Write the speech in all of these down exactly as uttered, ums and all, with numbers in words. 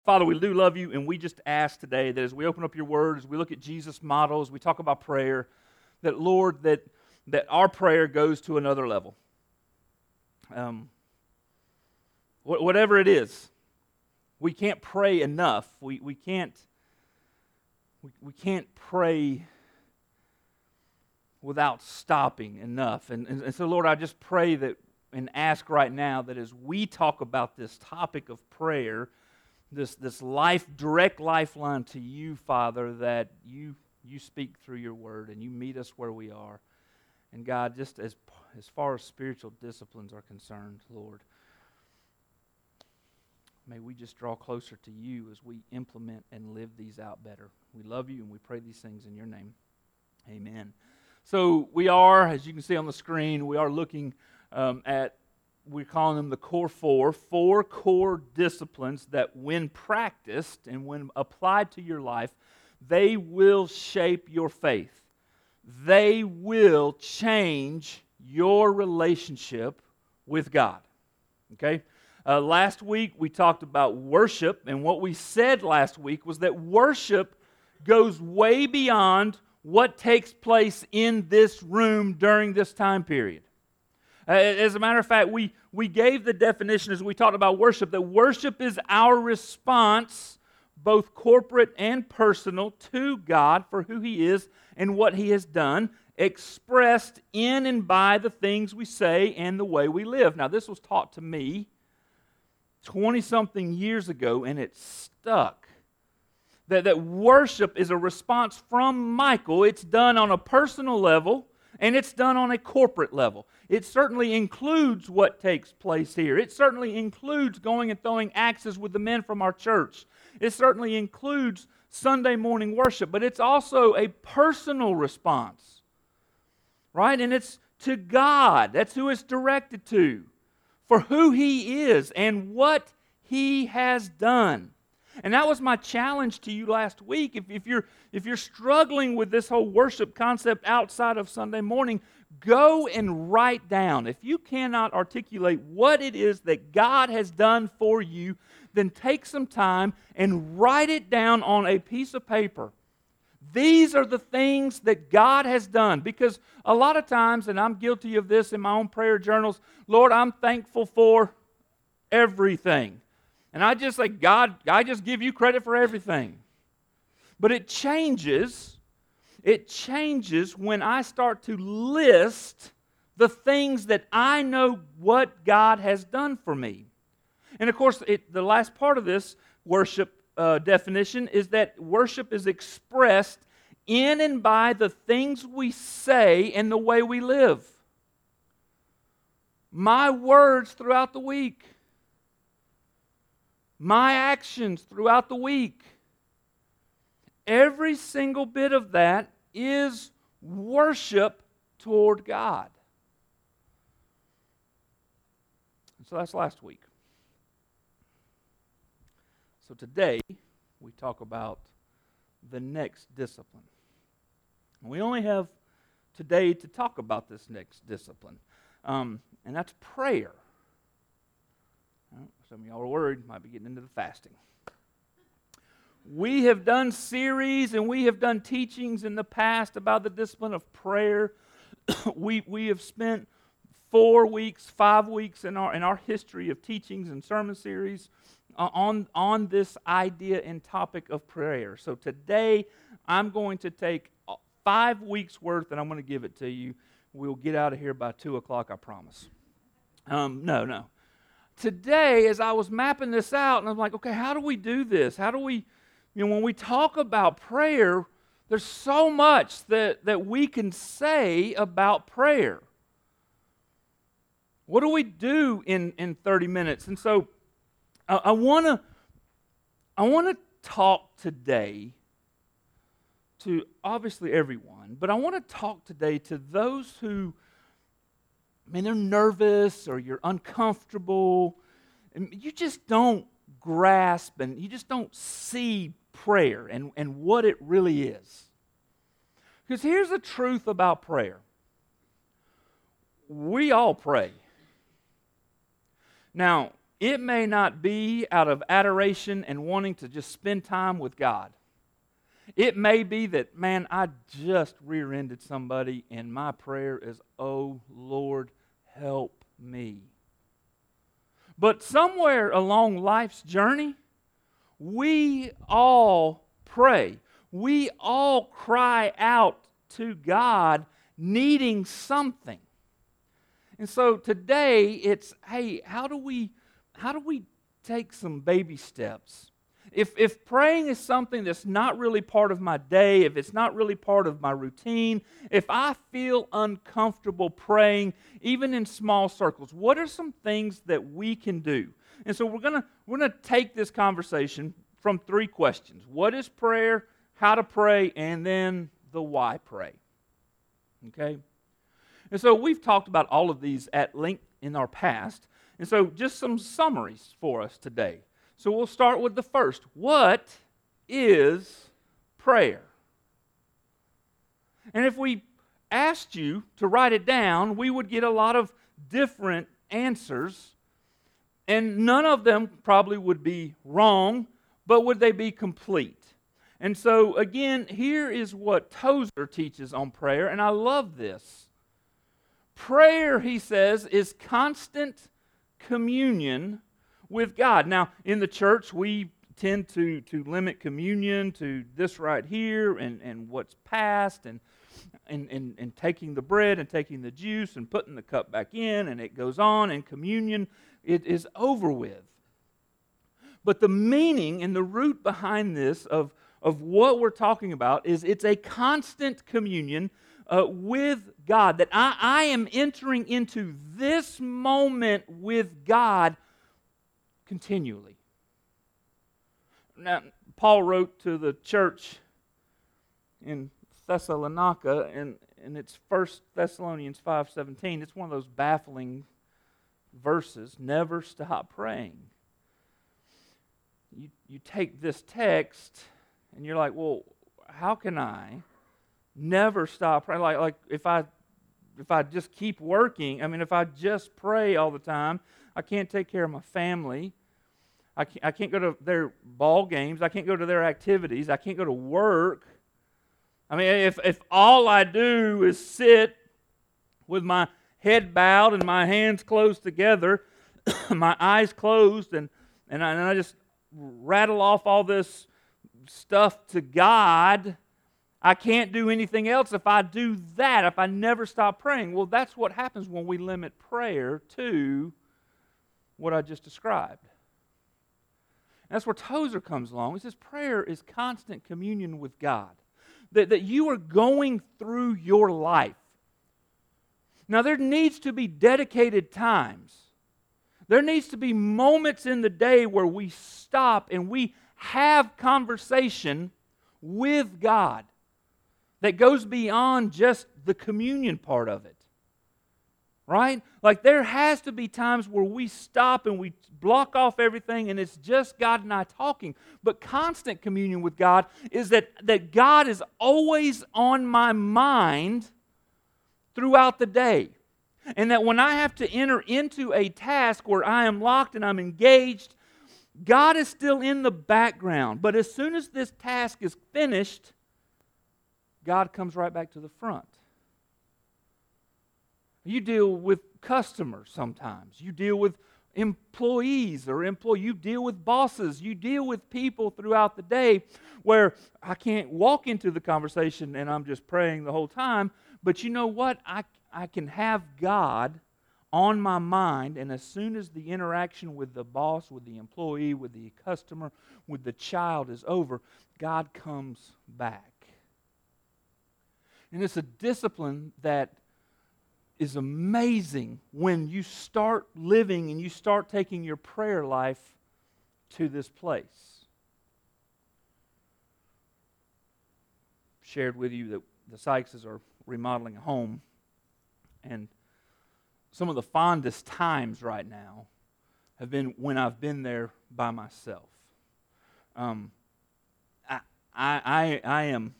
Father, we do love you, and we just ask today that as we open up your word, as we look at Jesus' models, we talk about prayer, that, Lord, that, that our prayer goes to another level. Um, wh- whatever it is, we can't pray enough. We, we, can't, we, we can't pray without stopping enough. And, and, and so, Lord, I just pray that and ask right now that as we talk about this topic of prayer, This this life, direct lifeline to you, Father, that you you speak through your word and you meet us where we are. And God, just as as far as spiritual disciplines are concerned, Lord, may we just draw closer to you as we implement and live these out better. We love you and we pray these things in your name. Amen. So we are, as you can see on the screen, we are looking um, at we're calling them the core four, four core disciplines that when practiced and when applied to your life, they will shape your faith. They will change your relationship with God. Okay? Uh, last week we talked about worship, and what we said last week was that worship goes way beyond what takes place in this room during this time period. As a matter of fact, we, we gave the definition as we talked about worship, that worship is our response, both corporate and personal, to God for who He is and what He has done, expressed in and by the things we say and the way we live. Now, this was taught to me twenty-something years ago, and it stuck. That, that worship is a response from Michael. It's done on a personal level, and it's done on a corporate level. It certainly includes what takes place here. It certainly includes going and throwing axes with the men from our church. It certainly includes Sunday morning worship, but it's also a personal response, right? And it's to God. That's who it's directed to, for who He is and what He has done. And that was my challenge to you last week. If, if, you're, if you're struggling with this whole worship concept outside of Sunday morning, go and write down. If you cannot articulate what it is that God has done for you, then take some time and write it down on a piece of paper. These are the things that God has done. Because a lot of times, and I'm guilty of this in my own prayer journals, Lord, I'm thankful for everything. And I just say, God, I just give you credit for everything. But it changes, it changes when I start to list the things that I know what God has done for me. And of course, it, the last part of this worship uh, definition is that worship is expressed in and by the things we say and the way we live. My words throughout the week. My actions throughout the week. Every single bit of that is worship toward God. So that's last week. So today, we talk about the next discipline. We only have today to talk about this next discipline, um, and that's prayer. Some of y'all are worried, might be getting into the fasting. We have done series and we have done teachings in the past about the discipline of prayer. we, we have spent four weeks, five weeks in our, in our history of teachings and sermon series on, on this idea and topic of prayer. So today, I'm going to take five weeks worth and I'm going to give it to you. We'll get out of here by two o'clock, I promise. Um, no, no. Today, as I was mapping this out, and I was like, okay, how do we do this? How do we, you know, when we talk about prayer, there's so much that, that we can say about prayer. What do we do in, in thirty minutes? And so I, I want to I want to talk today to obviously everyone, but I want to talk today to those who, I mean, they're nervous or you're uncomfortable, and you just don't grasp and you just don't see prayer and, and what it really is. Because here's the truth about prayer. We all pray. Now, it may not be out of adoration and wanting to just spend time with God. It may be that, man, I just rear-ended somebody, and my prayer is, oh, Lord, help me. But somewhere along life's journey, we all pray. We all cry out to God needing something. And so today it's, hey, how do we how do we take some baby steps? If if praying is something that's not really part of my day, if it's not really part of my routine, if I feel uncomfortable praying, even in small circles, what are some things that we can do? And so we're gonna we're gonna take this conversation from three questions: what is prayer, how to pray, and then the why pray. Okay? And so we've talked about all of these at length in our past. And so just some summaries for us today. So we'll start with the first. What is prayer? And if we asked you to write it down, we would get a lot of different answers. And none of them probably would be wrong, but would they be complete? And so again, here is what Tozer teaches on prayer, and I love this. Prayer, he says, is constant communion with God. Now, in the church, we tend to, to limit communion to this right here and, and what's past and, and, and, and taking the bread and taking the juice and putting the cup back in, and it goes on, and communion it is over with. But the meaning and the root behind this of, of what we're talking about is it's a constant communion Uh, with God, that I, I am entering into this moment with God continually. Now, Paul wrote to the church in Thessalonica, and, and it's First Thessalonians five seventeen. It's one of those baffling verses. Never stop praying. You, you take this text, and you're like, well, how can I never stop praying? Like, like if I if I just keep working, I mean, if I just pray all the time, I can't take care of my family. I can't, I can't go to their ball games. I can't go to their activities. I can't go to work. I mean, if if all I do is sit with my head bowed and my hands closed together, my eyes closed, and and I, and I just rattle off all this stuff to God, I can't do anything else if I do that, if I never stop praying. Well, that's what happens when we limit prayer to what I just described. And that's where Tozer comes along. He says prayer is constant communion with God. That, that you are going through your life. Now, there needs to be dedicated times. There needs to be moments in the day where we stop and we have conversation with God that goes beyond just the communion part of it. Right? Like there has to be times where we stop and we block off everything and it's just God and I talking. But constant communion with God is that, that God is always on my mind throughout the day. And that when I have to enter into a task where I am locked and I'm engaged, God is still in the background. But as soon as this task is finished, God comes right back to the front. You deal with customers sometimes. You deal with employees or employee. You deal with bosses. You deal with people throughout the day where I can't walk into the conversation and I'm just praying the whole time. But you know what? I, I can have God on my mind, and as soon as the interaction with the boss, with the employee, with the customer, with the child is over, God comes back. And it's a discipline that is amazing when you start living and you start taking your prayer life to this place. Shared with you that the Sykeses are remodeling a home, and some of the fondest times right now have been when I've been there by myself. Um, I, I, I, I am...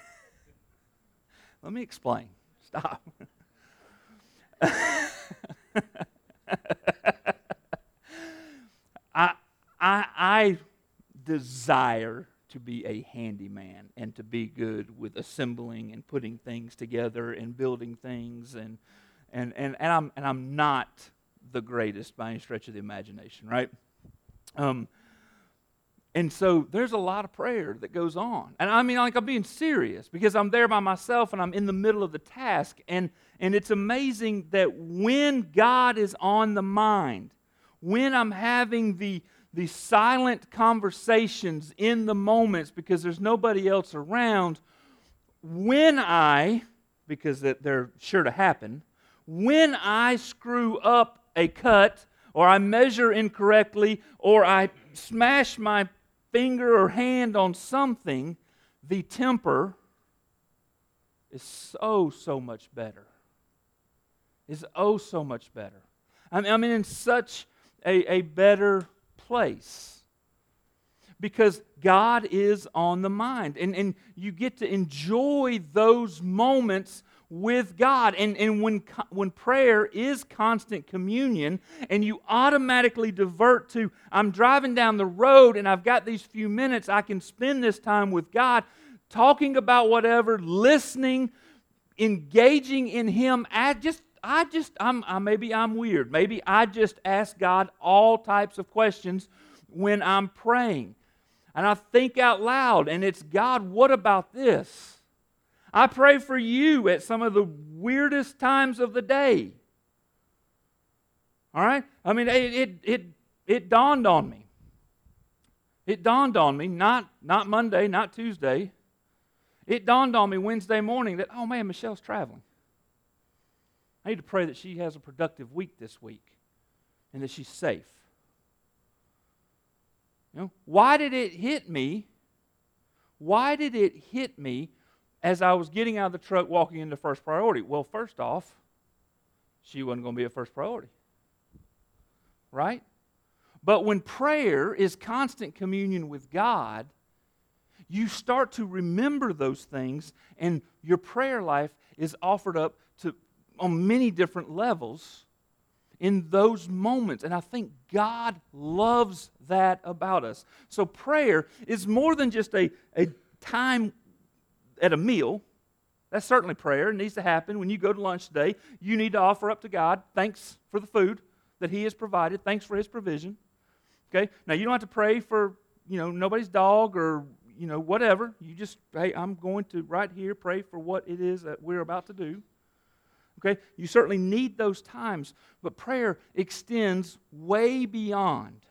Let me explain. Stop. I, I desire to be a handyman and to be good with assembling and putting things together and building things, and and and, and I'm and I'm not the greatest by any stretch of the imagination, right? Um, and so there's a lot of prayer that goes on, and I mean, like, I'm being serious because I'm there by myself and I'm in the middle of the task, and and it's amazing that when God is on the mind, when I'm having the the silent conversations in the moments because there's nobody else around, when I, because they're sure to happen, when I screw up a cut, or I measure incorrectly, or I smash my finger or hand on something, the temper is so, so much better. Is oh so much better. I mean, I'm in such a, a better place because God is on the mind, and, and you get to enjoy those moments with God. And, and when, when prayer is constant communion and you automatically divert to, I'm driving down the road and I've got these few minutes, I can spend this time with God talking about whatever, listening, engaging in Him. I just I just, I'm, I, maybe I'm weird. Maybe I just ask God all types of questions when I'm praying. And I think out loud, and it's, God, what about this? I pray for you at some of the weirdest times of the day. All right? I mean, it it it, it dawned on me. It dawned on me, not, not Monday, not Tuesday. It dawned on me Wednesday morning that, oh man, Michelle's traveling. I need to pray that she has a productive week this week and that she's safe. You know, why did it hit me? Why did it hit me as I was getting out of the truck walking into first priority? Well, first off, she wasn't going to be a first priority. Right? But when prayer is constant communion with God, you start to remember those things, and your prayer life is offered up to on many different levels in those moments. And I think God loves that about us. So prayer is more than just a, a time at a meal. That's certainly prayer. It needs to happen. When you go to lunch today, you need to offer up to God thanks for the food that He has provided. Thanks for His provision. Okay? Now, you don't have to pray for, you know, nobody's dog or, you know, whatever. You just, hey, I'm going to right here pray for what it is that we're about to do. Okay? You certainly need those times, but prayer extends way beyond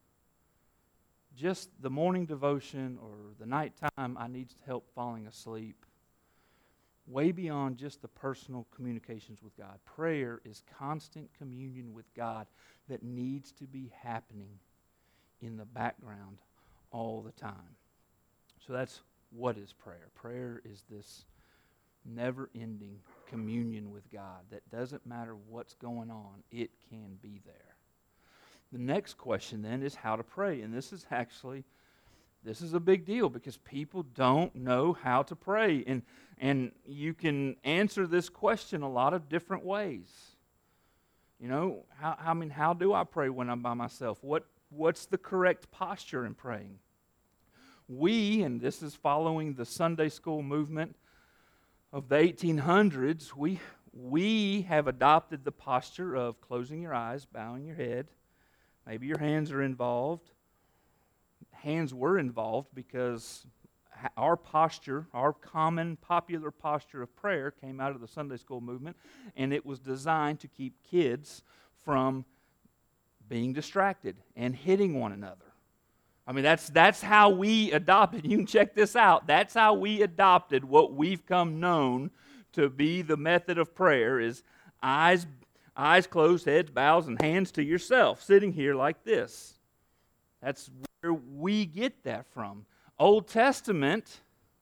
just the morning devotion or the nighttime I need help falling asleep. Way beyond just the personal communications with God. Prayer is constant communion with God that needs to be happening in the background all the time. So that's what is prayer. Prayer is this never-ending communion with God that doesn't matter what's going on, it can be there. The next question then is how to pray, and this is actually this is a big deal because people don't know how to pray, and and you can answer this question a lot of different ways. You know, how I mean, how do I pray when I'm by myself? What what's the correct posture in praying? We, and this is following the Sunday school movement of the eighteen hundreds, we we have adopted the posture of closing your eyes, bowing your head. Maybe your hands are involved. Hands were involved because our posture, our common popular posture of prayer came out of the Sunday school movement, and it was designed to keep kids from being distracted and hitting one another. I mean, that's that's how we adopted. You can check this out. That's how we adopted what we've come known to be the method of prayer is eyes, eyes closed, heads bows, and hands to yourself, sitting here like this. That's where we get that from. Old Testament,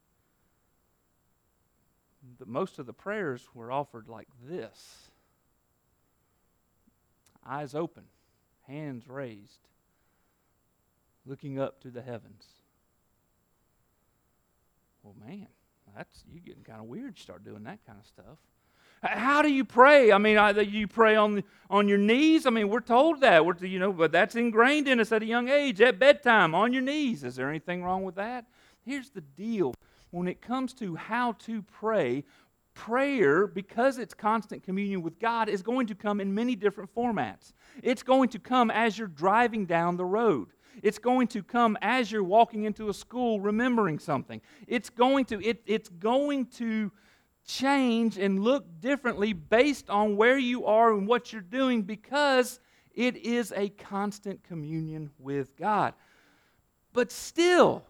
the, most of the prayers were offered like this. Eyes open, hands raised, looking up to the heavens. Well, man, that's you getting kind of weird. You start doing that kind of stuff. How do you pray? I mean, either you pray on the, on your knees. I mean, we're told that. We're, you know, but that's ingrained in us at a young age. At bedtime, on your knees. Is there anything wrong with that? Here's the deal. When it comes to how to pray, prayer, because it's constant communion with God, is going to come in many different formats. It's going to come as you're driving down the road. It's going to come as you're walking into a school remembering something. It's going to, it, it's going to change and look differently based on where you are and what you're doing, because it is a constant communion with God. But still,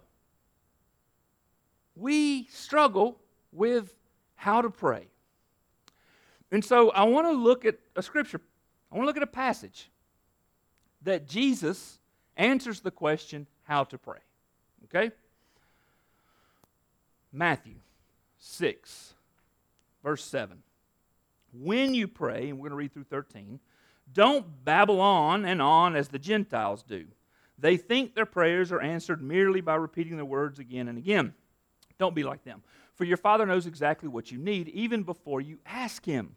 we struggle with how to pray. And so I want to look at a scripture. I want to look at a passage that Jesus answers the question, how to pray. Okay? Matthew six, verse seven. When you pray, and we're going to read through thirteen, don't babble on and on as the Gentiles do. They think their prayers are answered merely by repeating the words again and again. Don't be like them, for your Father knows exactly what you need even before you ask Him.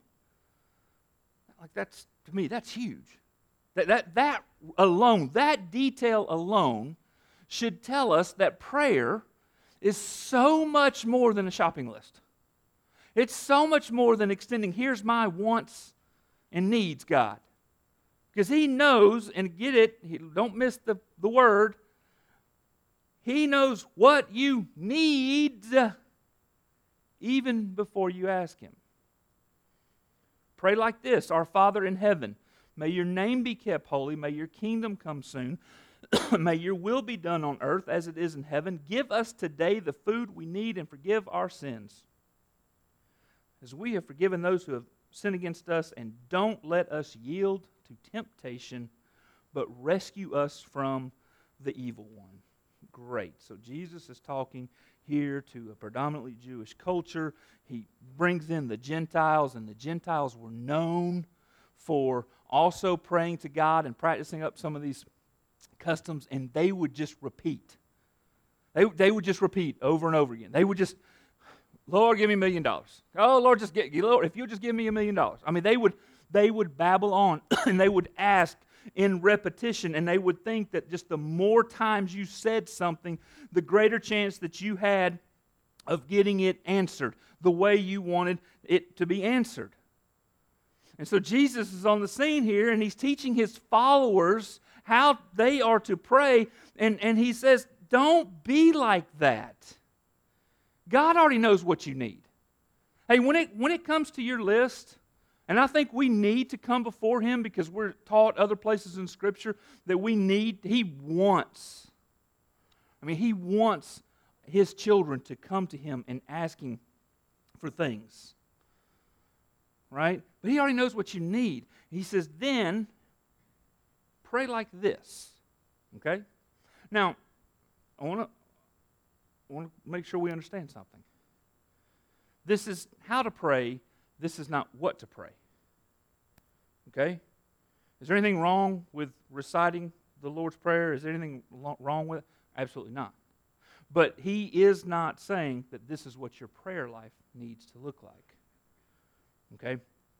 Like that's, to me, that's huge. That, that, that alone, that detail alone should tell us that prayer is so much more than a shopping list. It's so much more than extending, here's my wants and needs, God. Because He knows, and get it, don't miss the, the word, He knows what you need even before you ask Him. Pray like this: Our Father in heaven, may your name be kept holy, may your kingdom come soon, may your will be done on earth as it is in heaven. Give us today the food we need and forgive our sins, as we have forgiven those who have sinned against us, and don't let us yield to temptation, but rescue us from the evil one. Great. So Jesus is talking here to a predominantly Jewish culture. He brings in the Gentiles, and the Gentiles were known for also praying to God and practicing up some of these customs, and they would just repeat. They, they would just repeat over and over again. They would just, Lord, give me a million dollars. Oh, Lord, just get, Lord, if you'll just give me a million dollars. I mean, they would, they would babble on, and they would ask in repetition, and they would think that just the more times you said something, the greater chance that you had of getting it answered the way you wanted it to be answered. And so Jesus is on the scene here, and He's teaching His followers how they are to pray, and, and He says, don't be like that. God already knows what you need. Hey, when it, when it comes to your list, and I think we need to come before Him because we're taught other places in Scripture that we need, He wants, I mean, He wants His children to come to Him and asking for things. Right? But He already knows what you need. He says, then, pray like this. Okay? Now, I want to I want to make sure we understand something. This is how to pray. This is not what to pray. Okay? Is there anything wrong with reciting the Lord's Prayer? Is there anything wrong with it? Absolutely not. But He is not saying that this is what your prayer life needs to look like. Okay?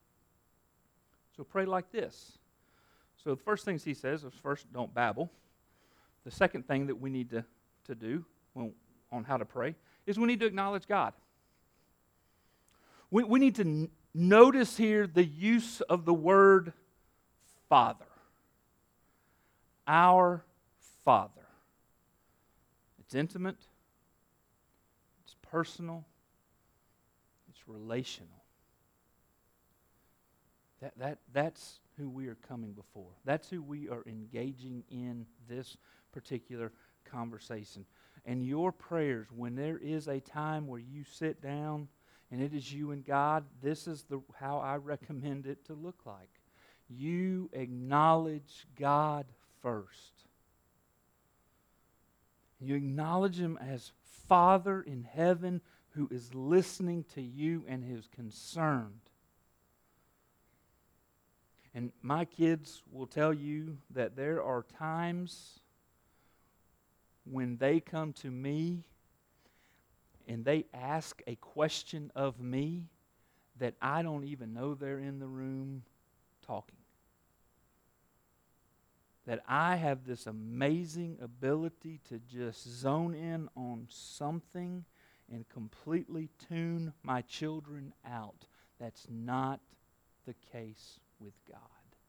So pray like this. So the first things He says is, first, don't babble. The second thing that we need to, to do well, on how to pray is we need to acknowledge God. We, we need to n- notice here the use of the word Father. Our Father. It's intimate. It's personal. It's relational. That, that, that's who we are coming before. That's who we are engaging in this particular conversation. And your prayers, when there is a time where you sit down and it is you and God, this is the how I recommend it to look like. You acknowledge God first. You acknowledge Him as Father in heaven who is listening to you and is concerned. And my kids will tell you that there are times when they come to me and they ask a question of me that I don't even know they're in the room talking. That I have this amazing ability to just zone in on something and completely tune my children out. That's not the case with God.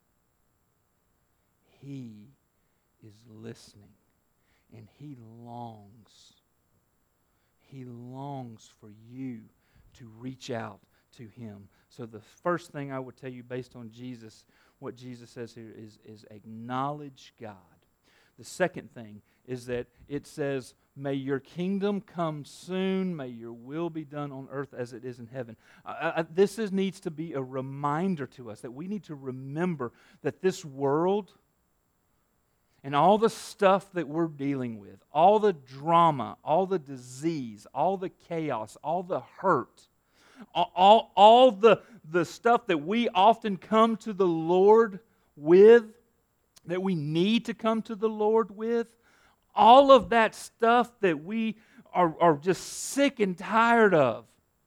He is listening, and He longs. He longs for you to reach out to Him. So the first thing I would tell you based on Jesus, what Jesus says here is, is acknowledge God. The second thing is that it says, may your kingdom come soon, may your will be done on earth as it is in heaven. Uh, uh, this is, needs to be a reminder to us that we need to remember that this world and all the stuff that we're dealing with, all the drama, all the disease, all the chaos, all the hurt, all, all, all the, the stuff that we often come to the Lord with, that we need to come to the Lord with, all of that stuff that we are, are just sick and tired of,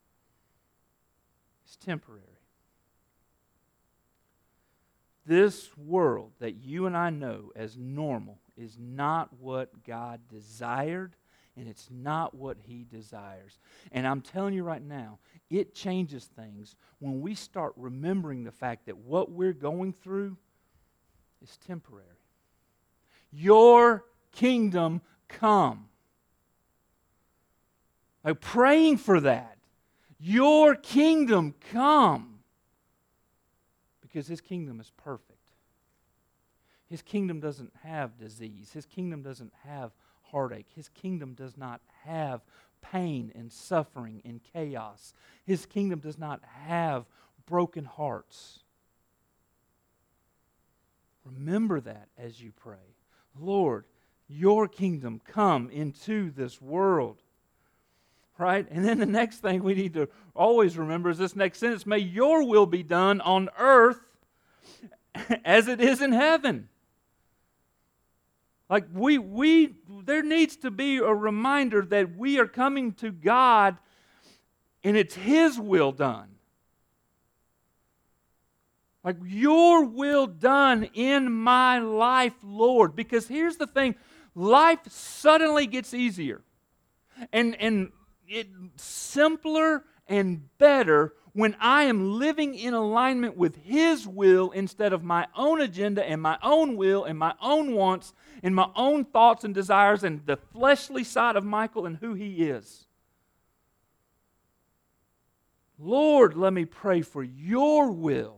is temporary. This world that you and I know as normal is not what God desired, and it's not what He desires. And I'm telling you right now, it changes things when we start remembering the fact that what we're going through is temporary. Your kingdom come. Like praying for that. Your kingdom come. Because His kingdom is perfect. His kingdom doesn't have disease. His kingdom doesn't have heartache. His kingdom does not have pain and suffering and chaos. His kingdom does not have broken hearts. Remember that as you pray. Lord, your kingdom come into this world. Right? And then the next thing we need to always remember is this next sentence. May your will be done on earth as it is in heaven. Like we, we, there needs to be a reminder that we are coming to God and it's His will done. Like your will done in my life, Lord. Because here's the thing, life suddenly gets easier. And, and it's simpler and better when I am living in alignment with His will instead of my own agenda and my own will and my own wants and my own thoughts and desires and the fleshly side of Michael and who he is. Lord, let me pray for your will.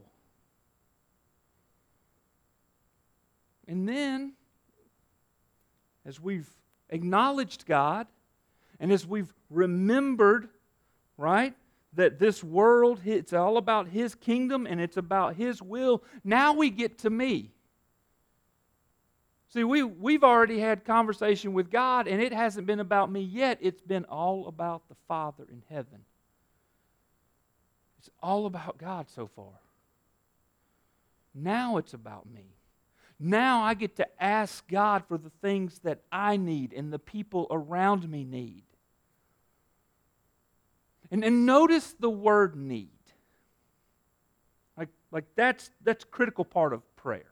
And then, as we've acknowledged God, and as we've remembered, right, that this world, it's all about His kingdom and it's about His will, now we get to me. See, we, we've already had conversation with God, and it hasn't been about me yet. It's been all about the Father in heaven. It's all about God so far. Now it's about me. Now I get to ask God for the things that I need and the people around me need. And, and notice the word need. Like, like that's, that's a critical part of prayer.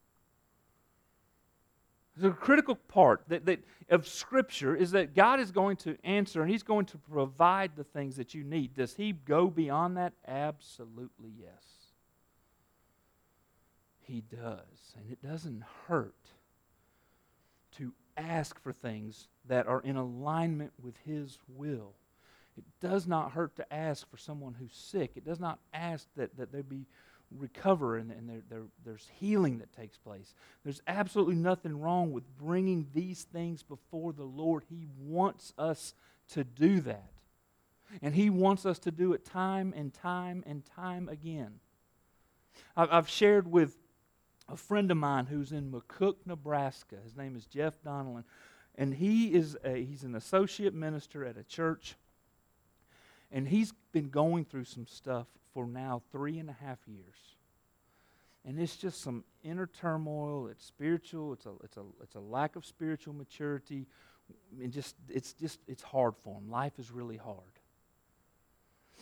The critical part that, that of Scripture is that God is going to answer and He's going to provide the things that you need. Does He go beyond that? Absolutely yes. He does. And it doesn't hurt to ask for things that are in alignment with His will. It does not hurt to ask for someone who's sick. It does not ask that, that they be recover and, and there, there, there's healing that takes place. There's absolutely nothing wrong with bringing these things before the Lord. He wants us to do that. And He wants us to do it time and time and time again. I've, I've shared with a friend of mine who's in McCook, Nebraska. His name is Jeff Donnellan. And he is a, he's an associate minister at a church. And he's been going through some stuff for now three and a half years. And it's just some inner turmoil. It's spiritual. It's a, it's a, it's a lack of spiritual maturity. And just, it's just, it's hard for him. Life is really hard.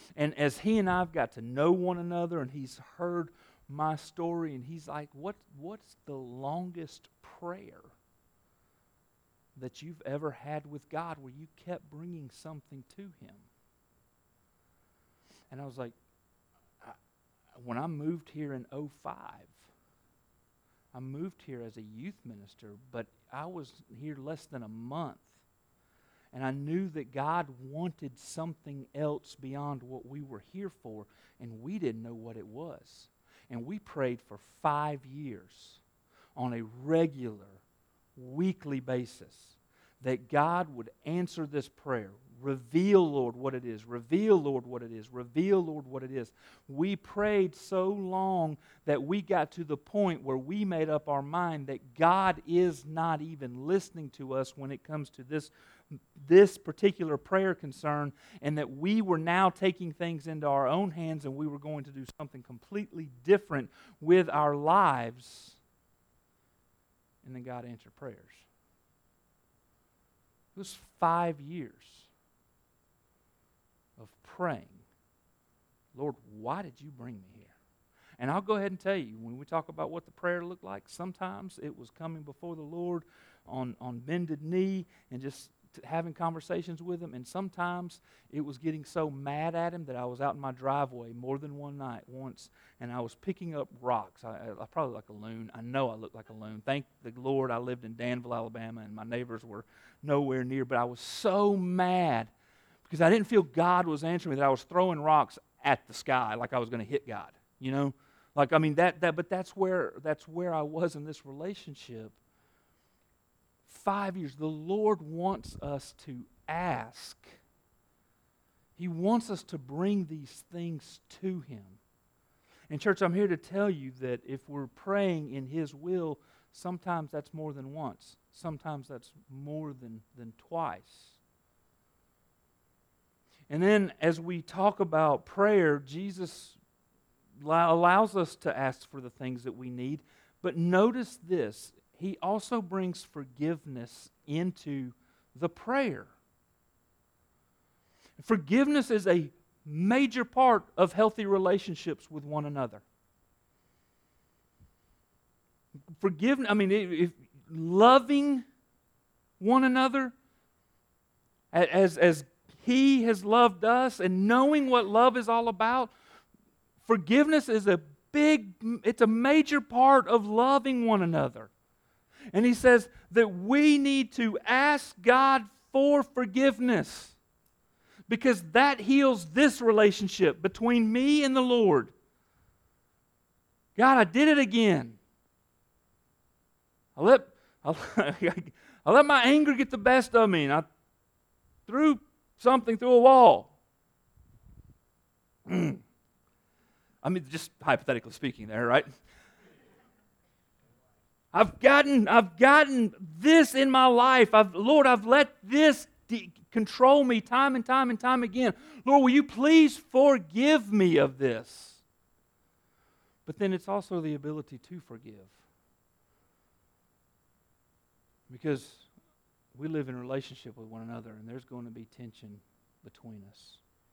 And as he and I have got to know one another, and he's heard my story, and he's like, what, what's the longest prayer that you've ever had with God where you kept bringing something to him? And I was like, I, when I moved here in oh five, I moved here as a youth minister, but I was here less than a month. And I knew that God wanted something else beyond what we were here for, and we didn't know what it was. And we prayed for five years on a regular, weekly basis that God would answer this prayer. Reveal, Lord, what it is. Reveal, Lord, what it is. Reveal, Lord, what it is. We prayed so long that we got to the point where we made up our mind that God is not even listening to us when it comes to this, this particular prayer concern, and that we were now taking things into our own hands and we were going to do something completely different with our lives. And then God answered prayers. It was five years of praying, Lord, why did you bring me here? And I'll go ahead and tell you, when we talk about what the prayer looked like, sometimes it was coming before the Lord on, on bended knee and just having conversations with Him, and sometimes it was getting so mad at Him that I was out in my driveway more than one night once, and I was picking up rocks. I, I probably like a loon. I know I looked like a loon. Thank the Lord I lived in Danville, Alabama, and my neighbors were nowhere near, but I was so mad because I didn't feel God was answering me, that I was throwing rocks at the sky like I was going to hit God, you know? Like, I mean, that, that, but that's where, that's where I was in this relationship. Five years. The Lord wants us to ask. He wants us to bring these things to Him. And church, I'm here to tell you that if we're praying in His will, sometimes that's more than once. Sometimes that's more than, than twice. And then as we talk about prayer, Jesus allows us to ask for the things that we need. But notice this, He also brings forgiveness into the prayer. Forgiveness is a major part of healthy relationships with one another. Forgiveness, I mean, if loving one another as, as He has loved us, and knowing what love is all about, forgiveness is a big, it's a major part of loving one another. And He says that we need to ask God for forgiveness, because that heals this relationship between me and the Lord. God, I did it again. I let, I, I let my anger get the best of me, and I threw something through a wall. I mean, just hypothetically speaking there, right? I've gotten, I've gotten this in my life. I've, Lord, I've let this de- control me time and time and time again. Lord, will you please forgive me of this? But then it's also the ability to forgive. Because we live in a relationship with one another, and there's going to be tension between us.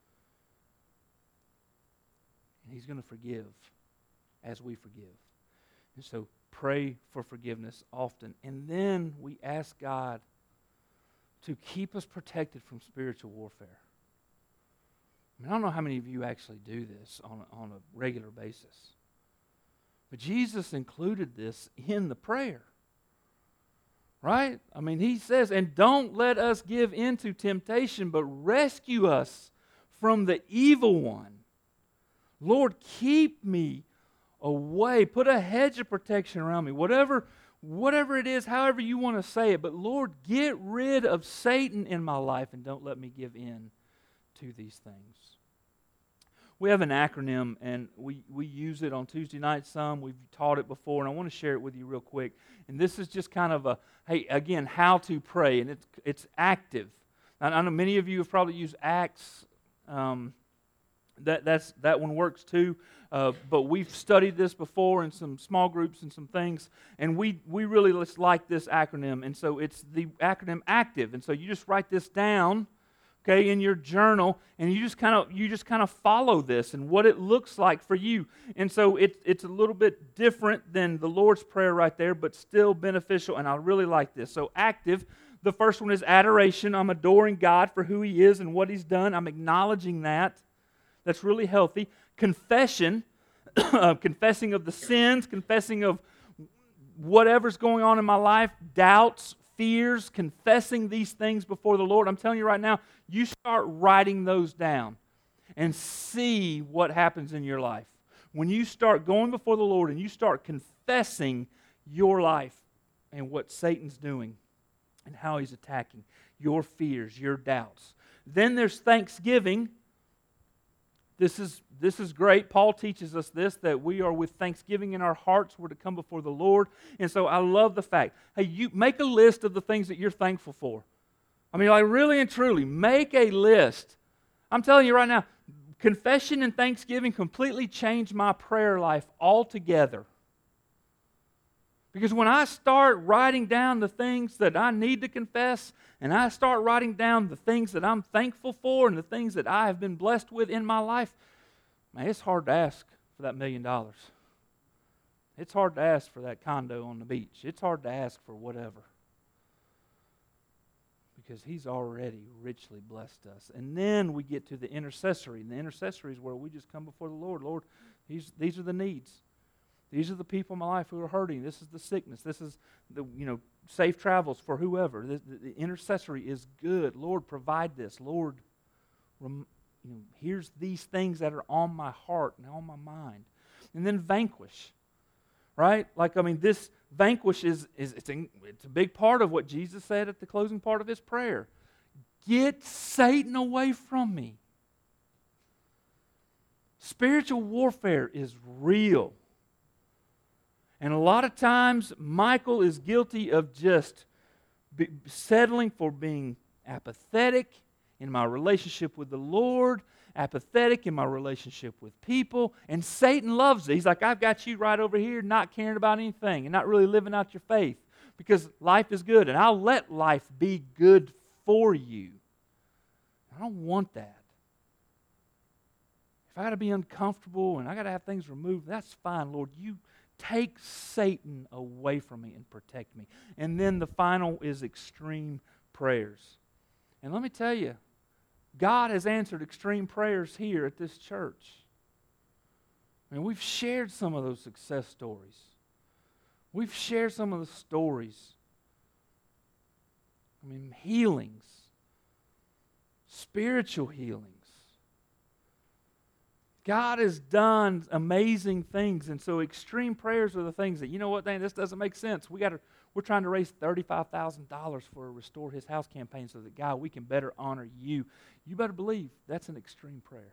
And He's going to forgive as we forgive. And so pray for forgiveness often. And then we ask God to keep us protected from spiritual warfare. I mean, I don't know how many of you actually do this on a, on a regular basis. But Jesus included this in the prayer. Right? I mean, He says, and don't let us give in to temptation, but rescue us from the evil one. Lord, keep me away. Put a hedge of protection around me. Whatever, whatever it is, however you want to say it. But Lord, get rid of Satan in my life and don't let me give in to these things. We have an acronym, and we, we use it on Tuesday night some. We've taught it before, and I want to share it with you real quick. And this is just kind of a, hey, again, how to pray, and it's it's active. Now, I know many of you have probably used Acts. Um, that that's that one works too. Uh, but we've studied this before in some small groups and some things, and we we really just like this acronym. And so it's the acronym ACTIVE. And so you just write this down. okay, in your journal, and you just kind of you just kind of follow this and what it looks like for you. And so it, it's a little bit different than the Lord's Prayer right there, but still beneficial, and I really like this. So active, the first one is adoration. I'm adoring God for who He is and what He's done. I'm acknowledging that. That's really healthy. Confession, confessing of the sins, confessing of whatever's going on in my life, doubts, fears, confessing these things before the Lord. I'm telling you right now, you start writing those down and see what happens in your life. When you start going before the Lord and you start confessing your life and what Satan's doing and how he's attacking, your fears, your doubts. Then there's thanksgiving. This is This is great. Paul teaches us this, that we are with thanksgiving in our hearts. We're to come before the Lord. And so I love the fact, hey, you make a list of the things that you're thankful for. I mean, like really and truly, make a list. I'm telling you right now, confession and thanksgiving completely changed my prayer life altogether. Because when I start writing down the things that I need to confess, and I start writing down the things that I'm thankful for and the things that I have been blessed with in my life, man, it's hard to ask for that million dollars. It's hard to ask for that condo on the beach. It's hard to ask for whatever. Because He's already richly blessed us. And then we get to the intercessory. And the intercessory is where we just come before the Lord. Lord, these, these are the needs. These are the people in my life who are hurting. This is the sickness. This is the, you know, safe travels for whoever. The, the, the intercessory is good. Lord, provide this. Lord, rem, you know, here's these things that are on my heart and on my mind. And then vanquish, right? Like, I mean, this vanquish is, is it's, a, it's a big part of what Jesus said at the closing part of His prayer. Get Satan away from me. Spiritual warfare is real. And a lot of times, Michael is guilty of just be settling for being apathetic in my relationship with the Lord, apathetic in my relationship with people, and Satan loves it. He's like, I've got you right over here not caring about anything and not really living out your faith because life is good, and I'll let life be good for you. I don't want that. If I got to be uncomfortable and I got to have things removed, that's fine, Lord. You take Satan away from me and protect me. And then the final is extreme prayers. And let me tell you, God has answered extreme prayers here at this church. I mean, we've shared some of those success stories. We've shared some of the stories. I mean, healings, spiritual healings. God has done amazing things, and so extreme prayers are the things that, you know what, Dane, this doesn't make sense. We got to, we're trying to raise thirty-five thousand dollars for a Restore His House campaign so that, God, we can better honor you. You better believe that's an extreme prayer.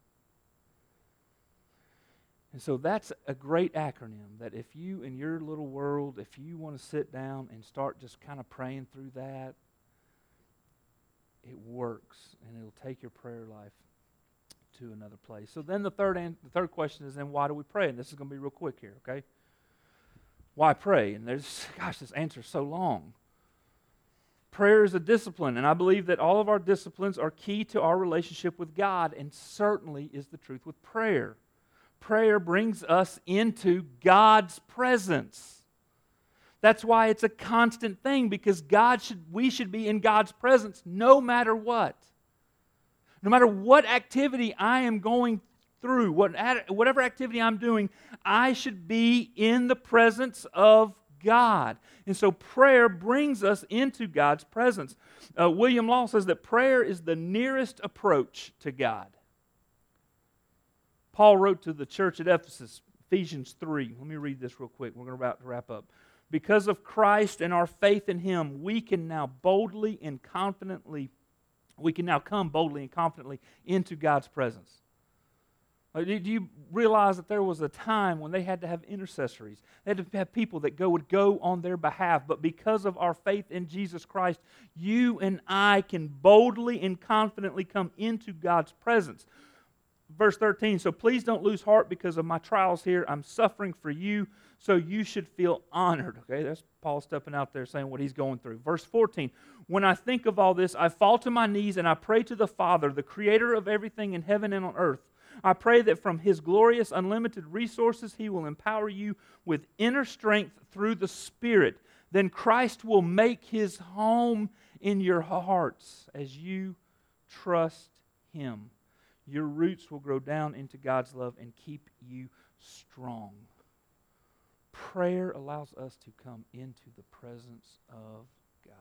And so that's a great acronym that if you, in your little world, if you want to sit down and start just kind of praying through that, it works, and it'll take your prayer life to another place. So then the third and the third question is, then why do we pray? And this is going to be real quick here, okay? Why pray? And there's, gosh, this answer is so long. Prayer is a discipline, and I believe that all of our disciplines are key to our relationship with God, and certainly is the truth with prayer. Prayer brings us into God's presence. That's why it's a constant thing, because God should, we should be in God's presence no matter what. No matter what activity I am going through, what, whatever activity I'm doing, I should be in the presence of God. And so prayer brings us into God's presence. Uh, William Law says that prayer is the nearest approach to God. Paul wrote to the church at Ephesus, Ephesians three. Let me read this real quick. We're about to wrap up. Because of Christ and our faith in Him, we can now boldly and confidently We can now come boldly and confidently into God's presence. Do you realize that there was a time when they had to have intercessories? They had to have people that go, would go on their behalf. But because of our faith in Jesus Christ, you and I can boldly and confidently come into God's presence. verse thirteen, so please don't lose heart because of my trials here. I'm suffering for you, so you should feel honored. Okay, that's Paul stepping out there saying what he's going through. Verse fourteen, when I think of all this, I fall to my knees and I pray to the Father, the creator of everything in heaven and on earth. I pray that from His glorious, unlimited resources, He will empower you with inner strength through the Spirit. Then Christ will make His home in your hearts as you trust Him. Your roots will grow down into God's love and keep you strong. Prayer allows us to come into the presence of God.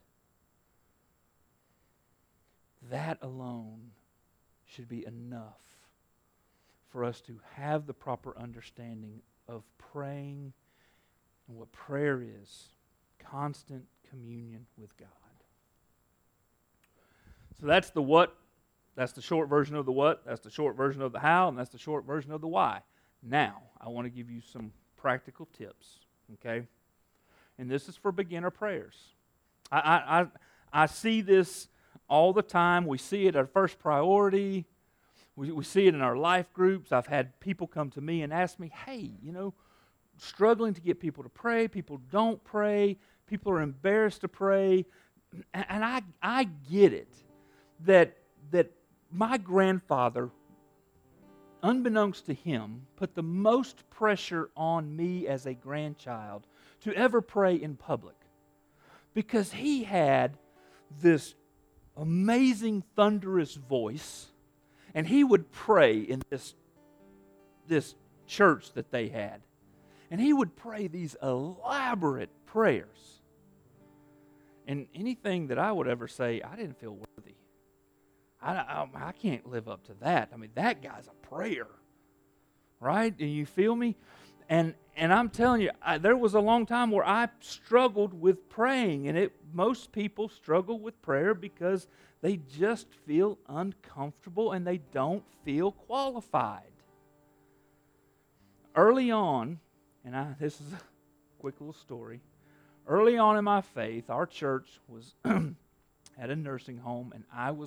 That alone should be enough for us to have the proper understanding of praying and what prayer is. Constant communion with God. So that's the what. That's the short version of the what. That's the short version of the how. And that's the short version of the why. Now, I want to give you some practical tips. Okay? And this is for beginner prayers. I, I, I, I see this all the time. We see it at First Priority. We, we see it in our life groups. I've had people come to me and ask me, hey, you know, struggling to get people to pray. People don't pray. People are embarrassed to pray. And, and I, I get it. That, that my grandfather, unbeknownst to him, put the most pressure on me as a grandchild to ever pray in public. Because he had this amazing thunderous voice, and he would pray in this, this church that they had. And he would pray these elaborate prayers. And anything that I would ever say, I didn't feel worthy. I, I, I can't live up to that. I mean, that guy's a prayer. Right? Do you feel me? And and I'm telling you, I, there was a long time where I struggled with praying. And it most people struggle with prayer because they just feel uncomfortable and they don't feel qualified. Early on, and I, this is a quick little story. Early on in my faith, our church was at a nursing home, and I was